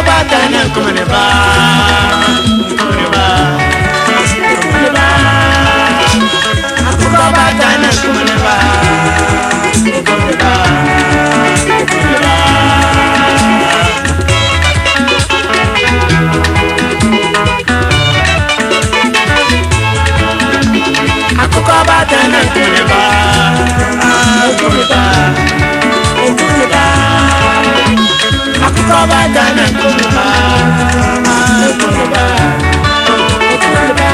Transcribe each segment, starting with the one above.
batana kumuneba kumuneba kumuneba akuka batana kumuneba kumuneba kumuneba akuka batana kumuneba kumuneba kumuneba akuka batana kumuneba kumuneba kumuneba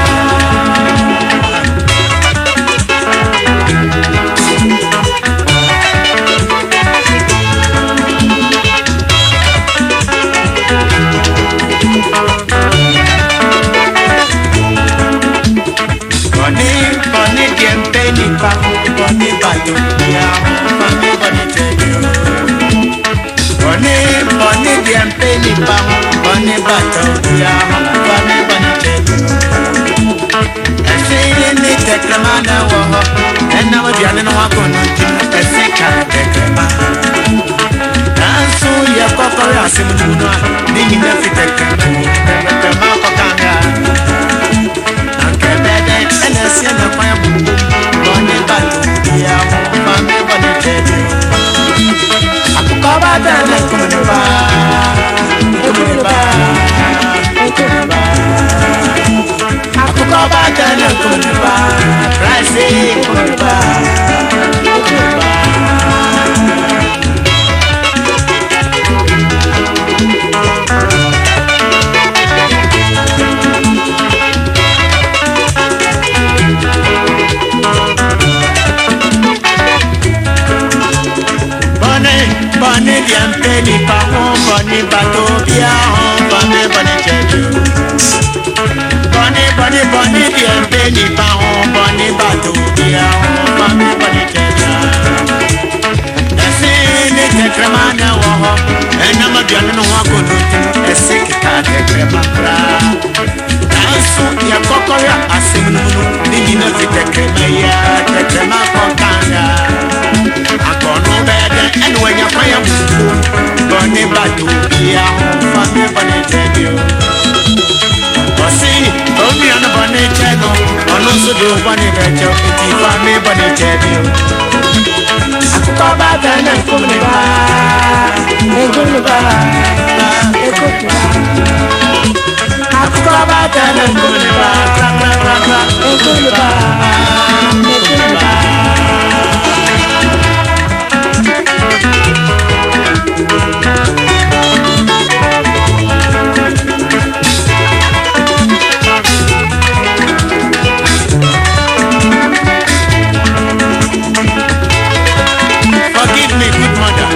Boni diempe ni pa boni bayo ya boni boni tejo Boni diempe ni pa boni bayo ya boni boni tejo Ese ni tekramana wo enna mo diane no akono tin ese ka tekrama Dansu ya kokoro asemu no ni ni na fitekama ko kanga Siena kwaya bubu boni batu ya mami boni tejo akuka batana kumuneba kumuneba kumuneba akuka batana kumuneba raisi kumuneba kumuneba Boni diempe ni pa boni bato bia boni boni tejo Boni diempe ni pa boni bato bia boni boni tejo Ese ni tekramana wo enna ma biano no akono ese kita tekrama Dansu ya kokora asemunu ni na fitekrama ya tekrama kokanga Akono bede enu enya kwaya bubu boni batu ya fami boni tejo Osi omi ana boni tejo ono so do boni bejo iti fami boni tejo Akuka batana kumuneba kumuneba kumuneba Akuka batana kumuneba kumuneba kumuneba Forgive me, good mother.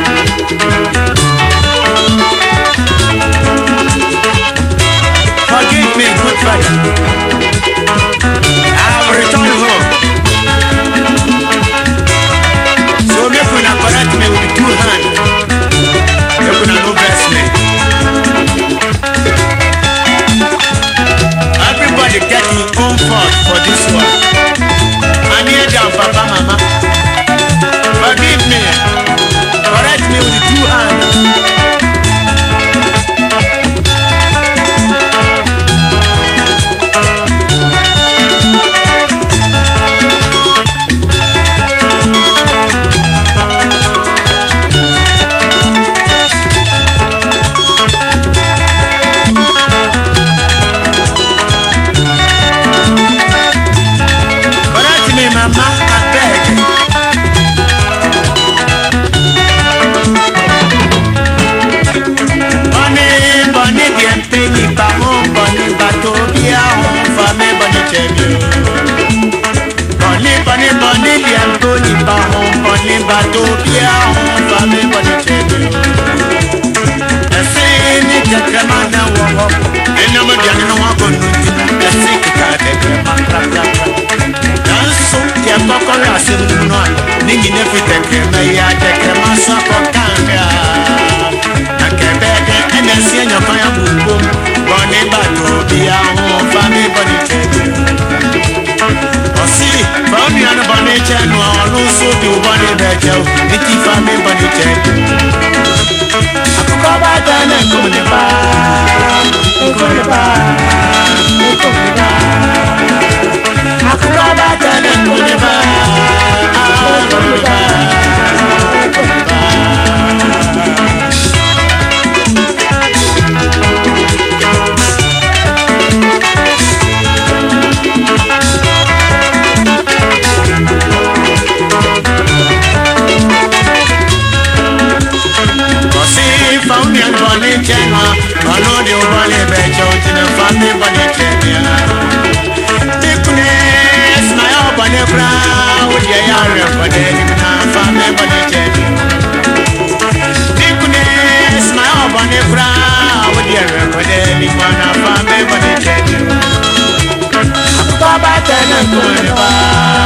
Forgive me, good father. I will return home. So you can correct me with 2 hands. You can no bless me. Everybody get your own fault for this one. I need down, Papa, Mama. Forgive me. Correct me with 2 hands. Correct me, Mama, I beg. Boni diempe ni pa boni bato bia fami boni tejo Boni diempe ni pa boni bato bia fami boni tejo Ese ni tekramana wo enna mo diane no akono ese kita tekrama Dansu ya kokoro asemu no ni ni na fitekrama ya tekrama so kokanga Akebede ene sienya kwaya bubu boni bato bia fami boni tejo Osi boni ana boni chenu olu so do boni bejo iti fami boni tejo Akuka batana kumuneba Baba,